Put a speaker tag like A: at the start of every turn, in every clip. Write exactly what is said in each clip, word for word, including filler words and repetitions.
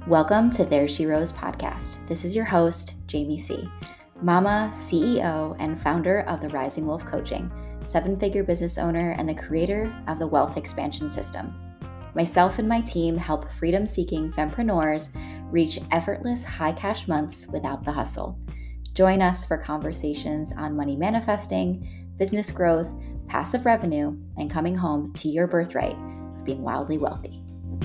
A: Welcome to There She Rose podcast. This is your host, Jamie C., mama, C E O, and founder of the Rising Wolf Coaching, seven-figure business owner, and the creator of the Wealth Expansion System. Myself and my team help freedom-seeking fempreneurs reach effortless high-cash months without the hustle. Join us for conversations on money manifesting, business growth, passive revenue, and coming home to your birthright of being wildly wealthy.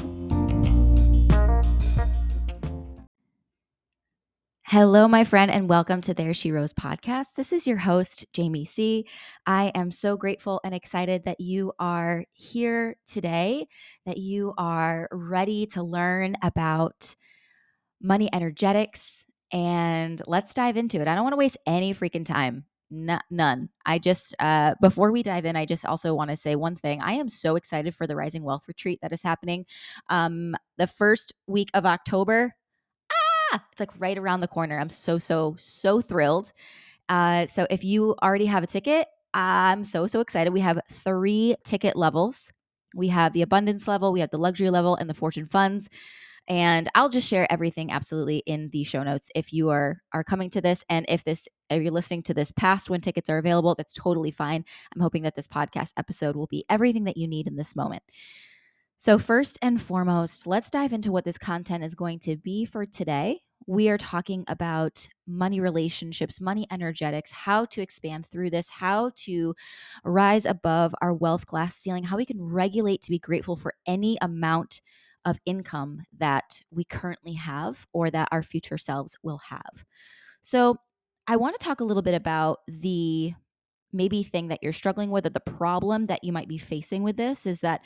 A: Hello, my friend, and welcome to There She Rose podcast. This is your host, Jamie C. I am so grateful and excited that you are here today, that you are ready to learn about money energetics, and let's dive into it. I don't want to waste any freaking time. N- none. I just, uh, before we dive in, I just also want to say one thing. I am so excited for the Rising Wealth Retreat that is happening um, the first week of October. It's like right around the corner. I'm so, so, so thrilled. Uh, so if you already have a ticket, I'm so, so excited. We have three ticket levels. We have the abundance level, we have the luxury level, and the fortune funds. And I'll just share everything absolutely in the show notes if you are are coming to this. And if this if you're listening to this past when tickets are available, that's totally fine. I'm hoping that this podcast episode will be everything that you need in this moment. So first and foremost, let's dive into what this content is going to be for today. We are talking about money relationships, money energetics, how to expand through this, how to rise above our wealth glass ceiling, how we can regulate to be grateful for any amount of income that we currently have or that our future selves will have. So I want to talk a little bit about the maybe thing that you're struggling with, or the problem that you might be facing with this is that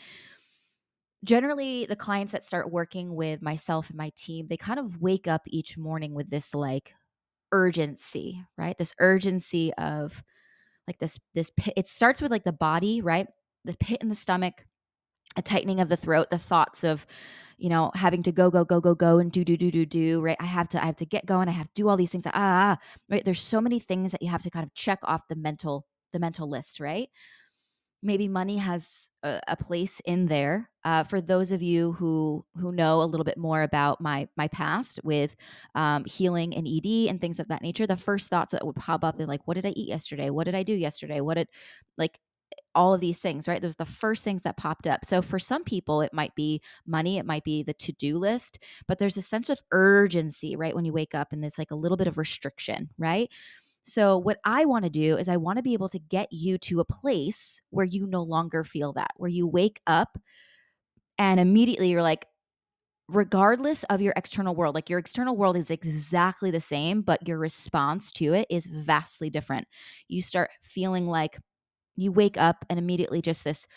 A: generally the clients that start working with myself and my team, they kind of wake up each morning with this like urgency, right? This urgency of like this, this pit. It starts with like the body, right? The pit in the stomach, a tightening of the throat, the thoughts of, you know, having to go, go, go, go, go and do, do, do, do, do, right? I have to, I have to get going. I have to do all these things. Ah, ah, right. There's so many things that you have to kind of check off the mental, the mental list, right? Maybe money has a, a place in there. Uh, for those of you who who know a little bit more about my my past with um, healing and E D and things of that nature, the first thoughts that would pop up are like, what did I eat yesterday? What did I do yesterday? What did like all of these things, right? Those are the first things that popped up. So for some people, it might be money, it might be the to-do list, but there's a sense of urgency, right? When you wake up and there's like a little bit of restriction, right? So what I want to do is I want to be able to get you to a place where you no longer feel that, where you wake up and immediately you're like, regardless of your external world, like your external world is exactly the same, but your response to it is vastly different. You start feeling like you wake up and immediately just this,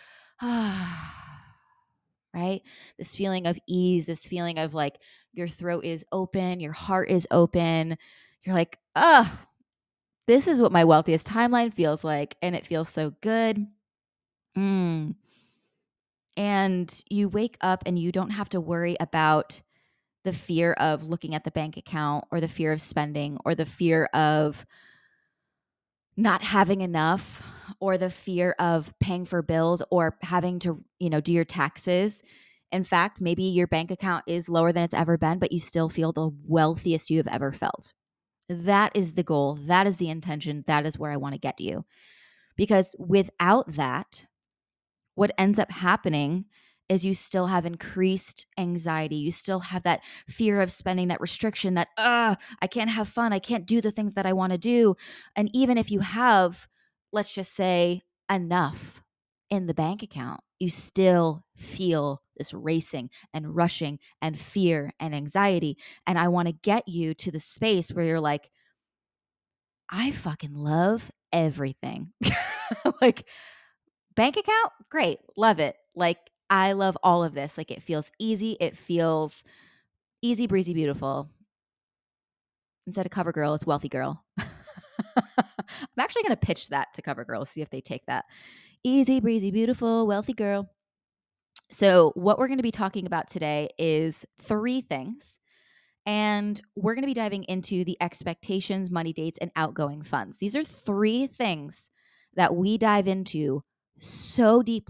A: ah, right? This feeling of ease, this feeling of like your throat is open, your heart is open. You're like, oh, this is what my wealthiest timeline feels like. And it feels so good. Mm. And you wake up and you don't have to worry about the fear of looking at the bank account or the fear of spending or the fear of not having enough or the fear of paying for bills or having to, you know, do your taxes. In fact, maybe your bank account is lower than it's ever been, but you still feel the wealthiest you have ever felt. That is the goal. That is the intention. That is where I want to get you. Because without that, what ends up happening is you still have increased anxiety. You still have that fear of spending, that restriction, that, uh, I can't have fun. I can't do the things that I want to do. And even if you have, let's just say, enough in the bank account, you still feel this racing and rushing and fear and anxiety. And I want to get you to the space where you're like, I fucking love everything. Like, bank account, great, love it. Like, I love all of this. Like, it feels easy. It feels easy, breezy, beautiful. Instead of CoverGirl, it's Wealthy Girl. I'm actually going to pitch that to CoverGirl, see if they take that. Easy, breezy, beautiful, wealthy girl. So what we're going to be talking about today is three things. And we're going to be diving into the expectations, money dates, and outgoing funds. These are three things that we dive into so deeply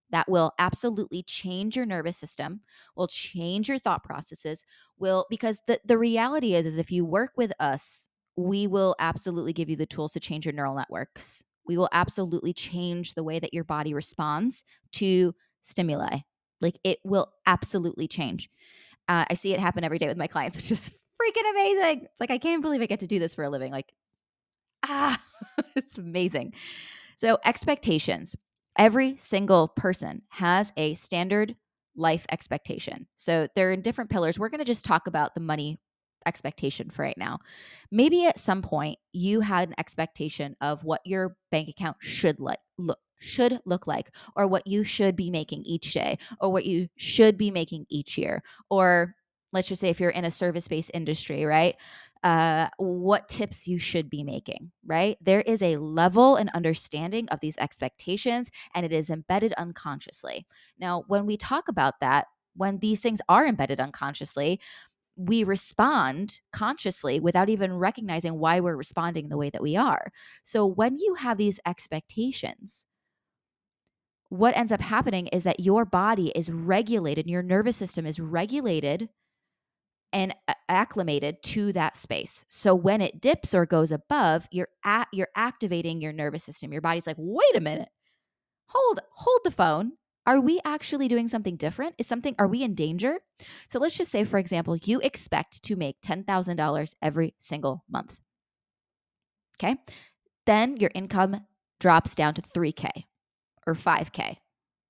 A: that will absolutely change your nervous system, will change your thought processes, will because the the reality is is if you work with us, we will absolutely give you the tools to change your neural networks. We will absolutely change the way that your body responds to stimuli. Like it will absolutely change. Uh, I see it happen every day with my clients, which is freaking amazing. It's like I can't believe I get to do this for a living. Like, ah, it's amazing. So, expectations. Every single person has a standard life expectation. So, they're in different pillars. We're going to just talk about the money expectation for right now. Maybe at some point you had an expectation of what your bank account should like look should look like, or what you should be making each day, or what you should be making each year, or let's just say if you're in a service-based industry, right? Uh, what tips you should be making, right? There is a level and understanding of these expectations, and it is embedded unconsciously. Now, when we talk about that, when these things are embedded unconsciously, we respond consciously without even recognizing why we're responding the way that we are. So, when you have these expectations, what ends up happening is that your body is regulated, your nervous system is regulated and acclimated to that space. So when it dips or goes above, you're at you're activating your nervous system. Your body's like, "Wait a minute. Hold hold the phone. Are we actually doing something different? Is something are we in danger?" So let's just say for example, you expect to make ten thousand dollars every single month. Okay? Then your income drops down to three K or five K.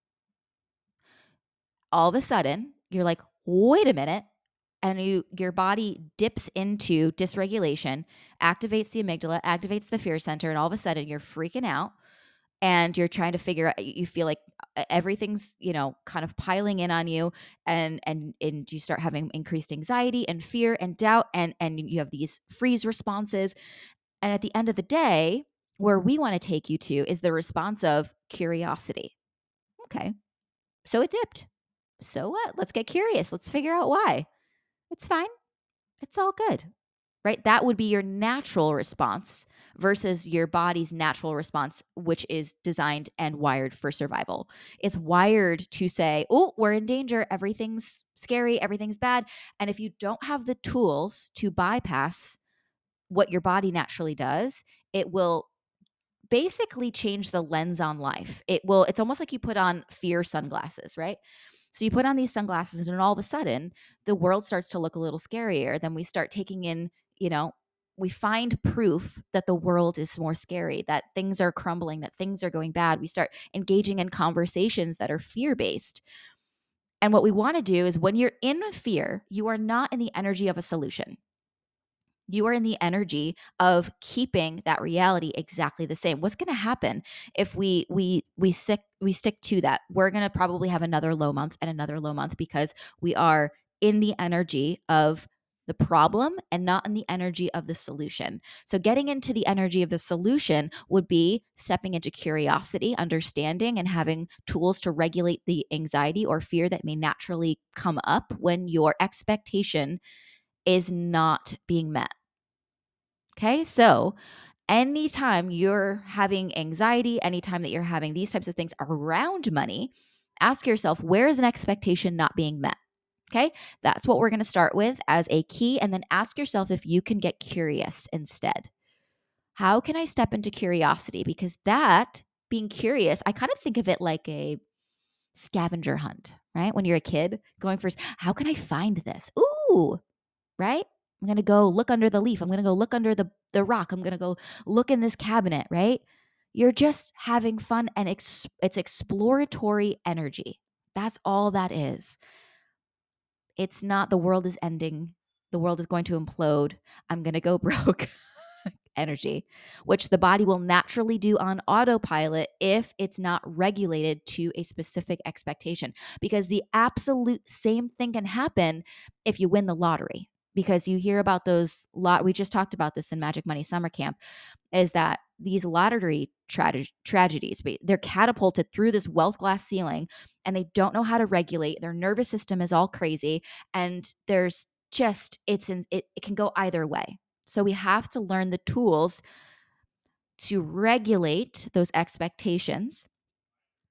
A: All of a sudden, you're like, "Wait a minute." And you your body dips into dysregulation, activates the amygdala, activates the fear center, and all of a sudden you're freaking out and you're trying to figure out you feel like uh, everything's, you know, kind of piling in on you and and and you start having increased anxiety and fear and doubt and and you have these freeze responses. And at the end of the day, where we want to take you to is the response of curiosity. Okay. So it dipped. So what? Let's get curious. Let's figure out why. It's fine. It's all good, right? That would be your natural response versus your body's natural response, which is designed and wired for survival. It's wired to say, "Oh, we're in danger. Everything's scary. Everything's bad." And if you don't have the tools to bypass what your body naturally does, it will basically change the lens on life. It will, it's almost like you put on fear sunglasses, right? So you put on these sunglasses and all of a sudden the world starts to look a little scarier. Then we start taking in, you know, we find proof that the world is more scary, that things are crumbling, that things are going bad. We start engaging in conversations that are fear based. And what we want to do is when you're in fear, you are not in the energy of a solution. You are in the energy of keeping that reality exactly the same. What's going to happen if we we we stick we stick to that? We're going to probably have another low month and another low month because we are in the energy of the problem and not in the energy of the solution. So getting into the energy of the solution would be stepping into curiosity, understanding and having tools to regulate the anxiety or fear that may naturally come up when your expectation is not being met. Okay. So anytime you're having anxiety, anytime that you're having these types of things around money, ask yourself, where is an expectation not being met? Okay. That's what we're going to start with as a key. And then ask yourself if you can get curious instead. How can I step into curiosity? Because that being curious, I kind of think of it like a scavenger hunt, right? When you're a kid going first, how can I find this? Ooh, right? I'm going to go look under the leaf. I'm going to go look under the, the rock. I'm going to go look in this cabinet, right? You're just having fun and ex- it's exploratory energy. That's all that is. It's not the world is ending. The world is going to implode. I'm going to go broke energy, which the body will naturally do on autopilot if it's not regulated to a specific expectation. Because the absolute same thing can happen if you win the lottery. Because you hear about those lot, we just talked about this in Magic Money Summer Camp, is that these lottery tra- tragedies, they're catapulted through this wealth glass ceiling and they don't know how to regulate. Their nervous system is all crazy. And there's just, it's in, it, it can go either way. So we have to learn the tools to regulate those expectations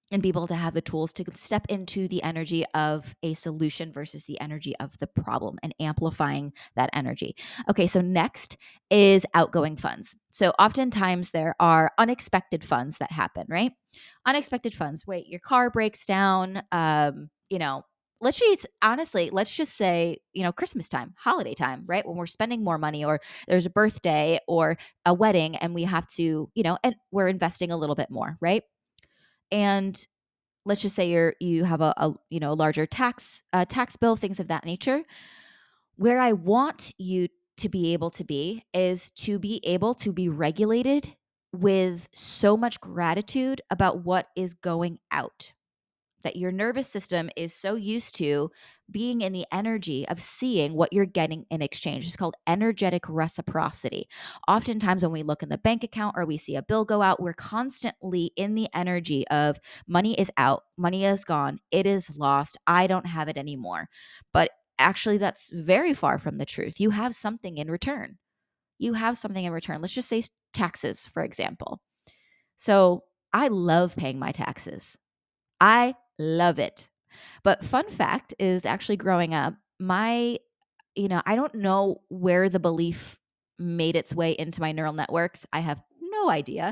A: and be able to have the tools to step into the energy of a solution versus the energy of the problem and amplifying that energy. Okay, so next is outgoing funds. So oftentimes there are unexpected funds that happen, right? Unexpected funds. Wait, your car breaks down, um, you know, let's just honestly, let's just say, you know, Christmas time, holiday time, right? When we're spending more money or there's a birthday or a wedding and we have to, you know, and we're investing a little bit more, right? And let's just say you're you have a, a you know a larger tax uh, tax bill, things of that nature. Where I want you to be able to be is to be able to be regulated with so much gratitude about what is going out, that your nervous system is so used to being in the energy of seeing what you're getting in exchange. It's called energetic reciprocity. Oftentimes, when we look in the bank account or we see a bill go out, we're constantly in the energy of money is out, money is gone, it is lost, I don't have it anymore. But actually, that's very far from the truth. You have something in return. You have something in return. Let's just say taxes, for example. So I love paying my taxes. I love it. But fun fact is actually growing up, my, you know, I don't know where the belief made its way into my neural networks. I have no idea.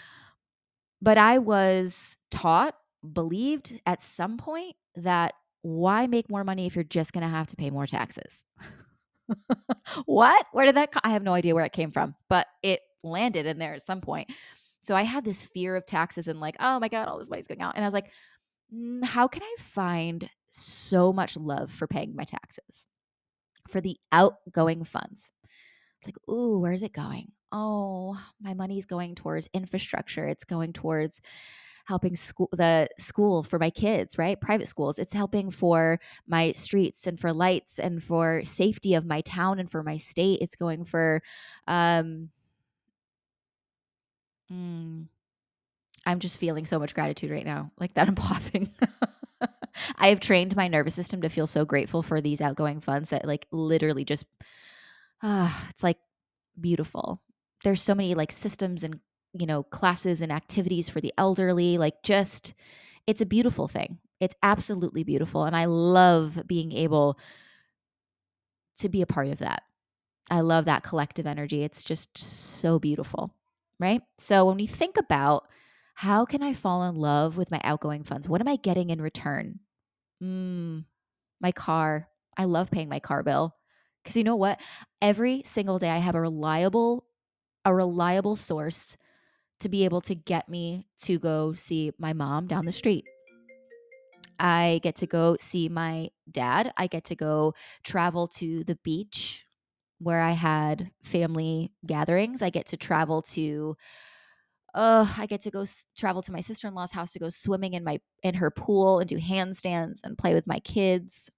A: But I was taught, believed at some point that why make more money if you're just going to have to pay more taxes? What? Where did that co- I have no idea where it came from, but it landed in there at some point. So I had this fear of taxes and like, oh my God, all this money's going out. And I was like, "Mm, how can I find so much love for paying my taxes, for the outgoing funds?" It's like, ooh, where's it going? Oh, my money's going towards infrastructure. It's going towards helping school, the school for my kids, right? Private schools. It's helping for my streets and for lights and for safety of my town and for my state. It's going for, um, mm, I'm just feeling so much gratitude right now, like that I'm pausing. I have trained my nervous system to feel so grateful for these outgoing funds that like literally just ah, it's like beautiful. There's so many like systems and you know classes and activities for the elderly, like just it's a beautiful thing. It's absolutely beautiful and I love being able to be a part of that. I love that collective energy. It's just so beautiful, right? So when we think about how can I fall in love with my outgoing funds? What am I getting in return? Mm, my car. I love paying my car bill because you know what? Every single day I have a reliable a reliable source to be able to get me to go see my mom down the street. I get to go see my dad. I get to go travel to the beach where I had family gatherings. I get to travel to uh I get to go s- travel to my sister-in-law's house to go swimming in my in her pool and do handstands and play with my kids.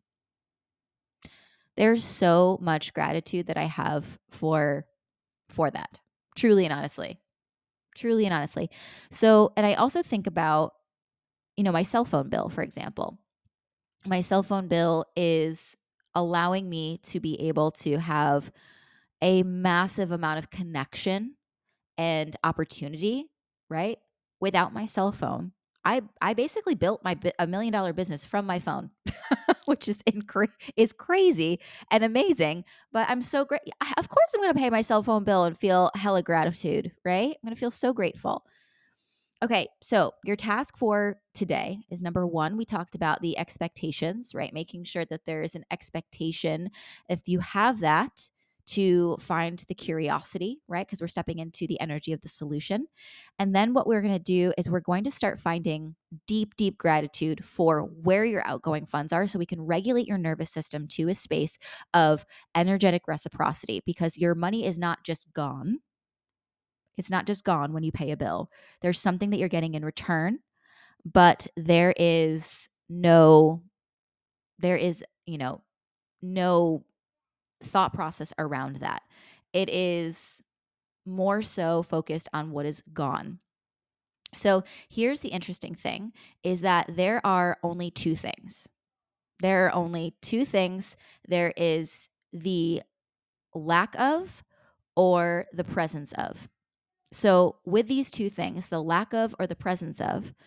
A: There's so much gratitude that I have for for that. Truly and honestly. Truly and honestly. So, and I also think about, you know, my cell phone bill, for example. My cell phone bill is allowing me to be able to have a massive amount of connection and opportunity, right? Without my cell phone. I I basically built my bi- a million dollar business from my phone, which is incre- is crazy and amazing. But I'm so great. Of course, I'm going to pay my cell phone bill and feel hella gratitude, right? I'm going to feel so grateful. Okay, so your task for today is number one. We talked about the expectations, right? Making sure that there is an expectation. If you have that, to find the curiosity, right? Because we're stepping into the energy of the solution. And then what we're going to do is we're going to start finding deep, deep gratitude for where your outgoing funds are so we can regulate your nervous system to a space of energetic reciprocity because your money is not just gone. It's not just gone when you pay a bill. There's something that you're getting in return, but there is no there is, you know, no thought process around that. It is more so focused on what is gone. So, here's the interesting thing is that there are only two things. There are only two things. There is the lack of or the presence of. So, with these two things, the lack of or the presence of,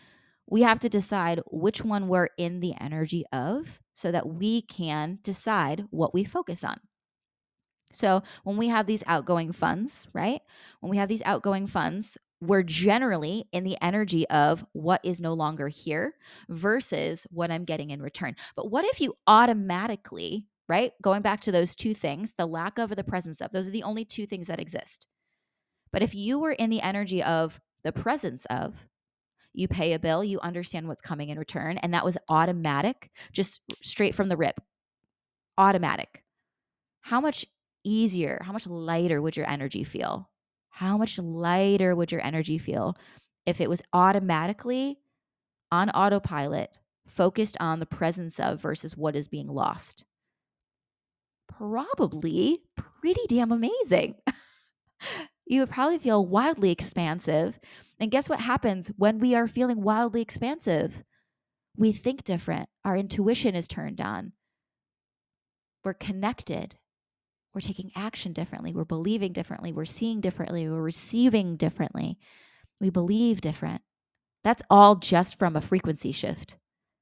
A: We have to decide which one we're in the energy of so that we can decide what we focus on. So when we have these outgoing funds, right? When we have these outgoing funds, we're generally in the energy of what is no longer here versus what I'm getting in return. But what if you automatically, right? Going back to those two things, the lack of or the presence of, those are the only two things that exist. But if you were in the energy of the presence of, you pay a bill, you understand what's coming in return, and that was automatic, just straight from the rip, automatic. How much easier, how much lighter would your energy feel? How much lighter would your energy feel if it was automatically on autopilot, focused on the presence of versus what is being lost? Probably pretty damn amazing. You would probably feel wildly expansive. And guess what happens when we are feeling wildly expansive? We think different. Our intuition is turned on. We're connected. We're taking action differently. We're believing differently. We're seeing differently. We're receiving differently. We believe different. That's all just from a frequency shift.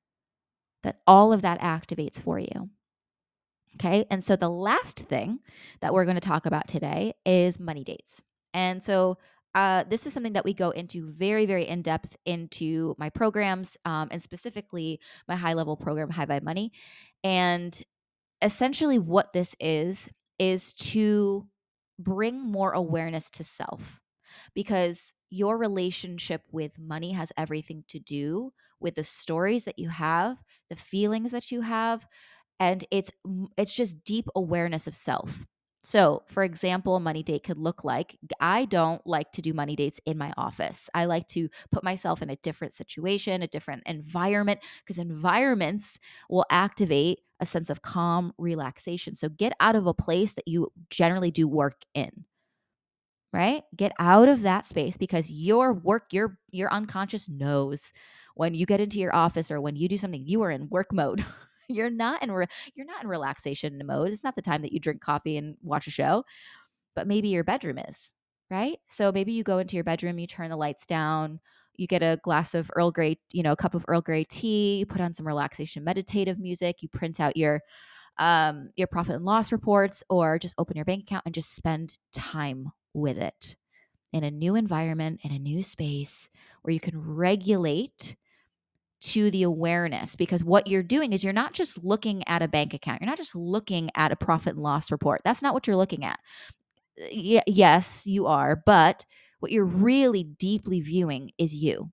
A: That all of that activates for you. Okay. And so the last thing that we're going to talk about today is money dates. And so uh, this is something that we go into very, very in depth into my programs, um, and specifically my high level program, High Vibe Money. And essentially, what this is, is to bring more awareness to self, because your relationship with money has everything to do with the stories that you have, the feelings that you have, and it's it's just deep awareness of self. So, for example, a money date could look like, I don't like to do money dates in my office. I like to put myself in a different situation, a different environment, because environments will activate a sense of calm, relaxation. So, get out of a place that you generally do work in. Right? Get out of that space, because your work, your your unconscious knows when you get into your office or when you do something, you are in work mode. You're not in re- you're not in relaxation mode. It's not the time that you drink coffee and watch a show, but maybe your bedroom is, right? So maybe you go into your bedroom, you turn the lights down, you get a glass of Earl Grey, you know, a cup of Earl Grey tea, you put on some relaxation meditative music, you print out your um your profit and loss reports, or just open your bank account and just spend time with it in a new environment, in a new space where you can regulate to the awareness. Because what you're doing is you're not just looking at a bank account. You're not just looking at a profit and loss report. That's not what you're looking at. Y- yes, you are. But what you're really deeply viewing is you.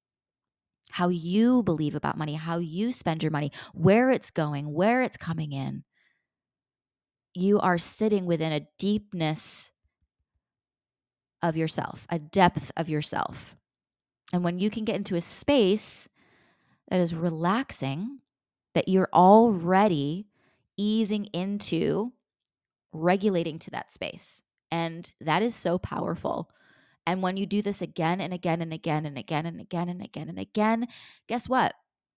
A: How you believe about money, how you spend your money, where it's going, where it's coming in. You are sitting within a deepness of yourself, a depth of yourself. And when you can get into a space that is relaxing, that you're already easing into regulating to that space. And that is so powerful. And when you do this again and again and again and again and again and again and again, guess what?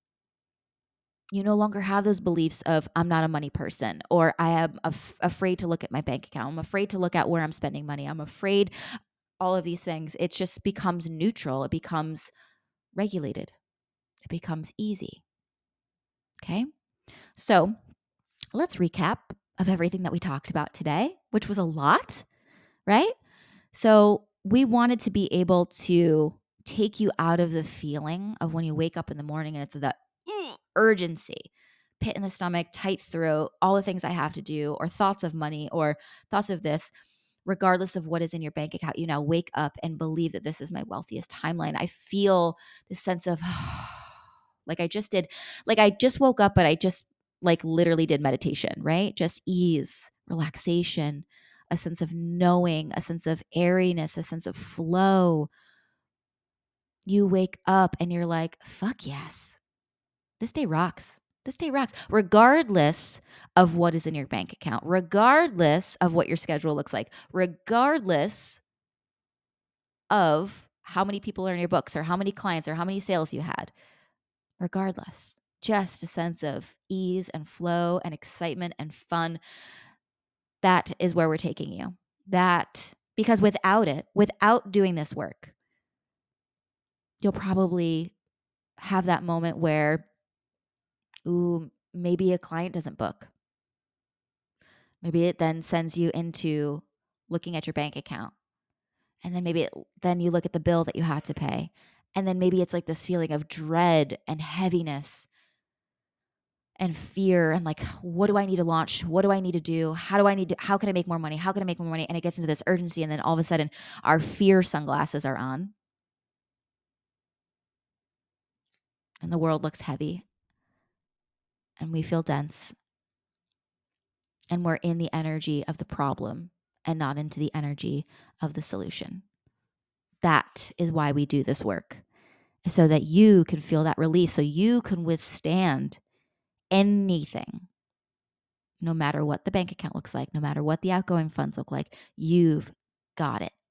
A: You no longer have those beliefs of, I'm not a money person, or I am af- afraid to look at my bank account. I'm afraid to look at where I'm spending money. I'm afraid, all of these things. It just becomes neutral. It becomes regulated. It becomes easy. Okay. So let's recap of everything that we talked about today, which was a lot, right? So we wanted to be able to take you out of the feeling of when you wake up in the morning and it's that urgency, pit in the stomach, tight throat, all the things I have to do, or thoughts of money, or thoughts of this. Regardless of what is in your bank account, you now wake up and believe that this is my wealthiest timeline. I feel this sense of like I just did, like I just woke up, but I just like literally did meditation, right? Just ease, relaxation, a sense of knowing, a sense of airiness, a sense of flow. You wake up and you're like, fuck yes, this day rocks. This day rocks, regardless of what is in your bank account, regardless of what your schedule looks like, regardless of how many people are in your books or how many clients or how many sales you had, regardless. Just a sense of ease and flow and excitement and fun. That is where we're taking you. That, because without it, without doing this work, you'll probably have that moment where, ooh, maybe a client doesn't book. Maybe it then sends you into looking at your bank account. And then maybe it, then you look at the bill that you had to pay. And then maybe it's like this feeling of dread and heaviness and fear and like, what do I need to launch? What do I need to do? How do I need to, how can I make more money? How can I make more money? And it gets into this urgency. And then all of a sudden our fear sunglasses are on and the world looks heavy and we feel dense and we're in the energy of the problem and not into the energy of the solution. That is why we do this work, so that you can feel that relief, so you can withstand anything, no matter what the bank account looks like, no matter what the outgoing funds look like. You've got it.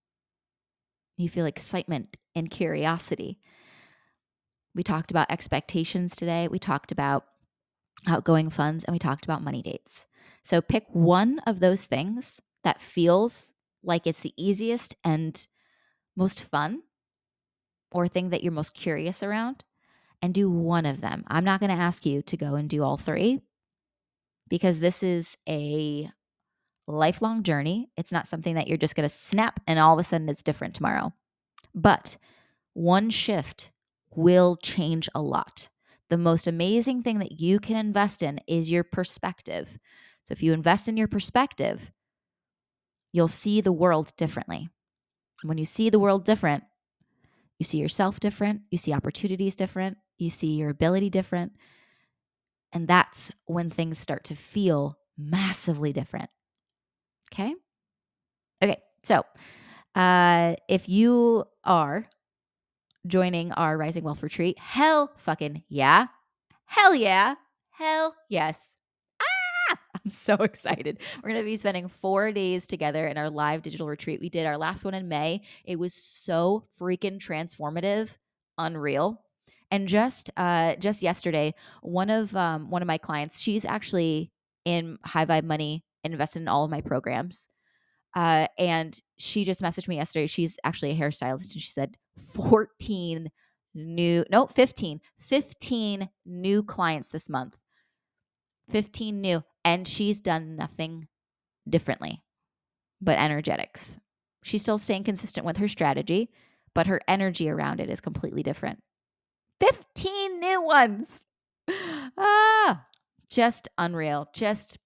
A: You feel excitement and curiosity. We talked about expectations today. We talked about outgoing funds, and we talked about money dates. So pick one of those things that feels like it's the easiest and most fun, or thing that you're most curious around, and do one of them. I'm not going to ask you to go and do all three, because this is a lifelong journey. It's not something that you're just going to snap and all of a sudden it's different tomorrow. But one shift will change a lot. The most amazing thing that you can invest in is your perspective. So if you invest in your perspective, you'll see the world differently. When you see the world different, you see yourself different, you see opportunities different, you see your ability different. And that's when things start to feel massively different. Okay? Okay, so uh, if you are joining our Rising Wealth Retreat, hell fucking yeah. Hell yeah. Hell yes. Ah! I'm so excited. We're going to be spending four days together in our live digital retreat. We did our last one in May. It was so freaking transformative, unreal. And just uh, just yesterday, one of um, one of my clients, she's actually in High Vibe Money, invested in all of my programs. Uh, and she just messaged me yesterday. She's actually a hairstylist, and she said fourteen new, no, fifteen, fifteen new clients this month. fifteen new. And she's done nothing differently but energetics. She's still staying consistent with her strategy, but her energy around it is completely different. fifteen new ones. Ah, just unreal. Just,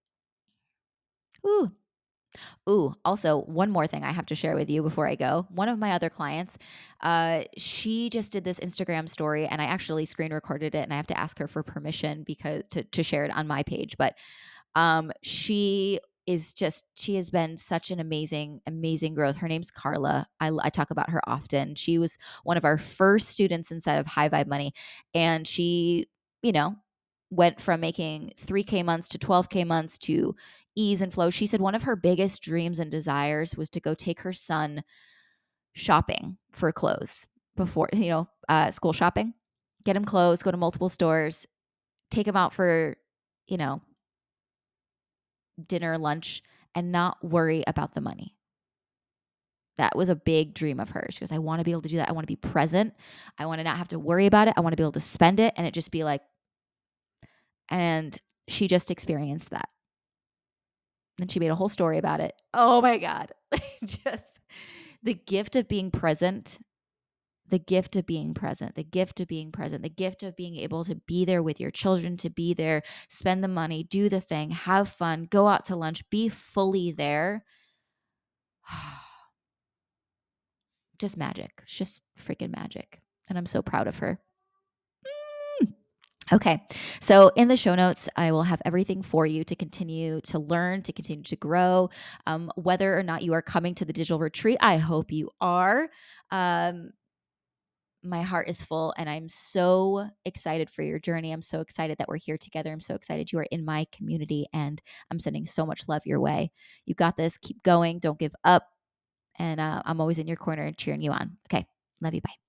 A: ooh. Ooh, also one more thing I have to share with you before I go. One of my other clients, uh, she just did this Instagram story, and I actually screen recorded it, and I have to ask her for permission because to, to share it on my page. But um, she is just, she has been such an amazing, amazing growth. Her name's Carla. I, I talk about her often. She was one of our first students inside of High Vibe Money, and she, you know, went from making three K months to twelve K months to ease and flow. She said one of her biggest dreams and desires was to go take her son shopping for clothes before, you know, uh, school shopping, get him clothes, go to multiple stores, take him out for, you know, dinner, lunch, and not worry about the money. That was a big dream of hers. She goes, I want to be able to do that. I want to be present. I want to not have to worry about it. I want to be able to spend it and it just be like, and she just experienced that. And she made a whole story about it. Oh my God. Just the gift of being present, the gift of being present, the gift of being present, the gift of being able to be there with your children, to be there, spend the money, do the thing, have fun, go out to lunch, be fully there. Just magic. It's just freaking magic. And I'm so proud of her. Mm. Okay. So in the show notes, I will have everything for you to continue to learn, to continue to grow. Um, whether or not you are coming to the digital retreat, I hope you are. Um, my heart is full and I'm so excited for your journey. I'm so excited that we're here together. I'm so excited you are in my community and I'm sending so much love your way. You got this. Keep going. Don't give up. And uh, I'm always in your corner and cheering you on. Okay. Love you. Bye.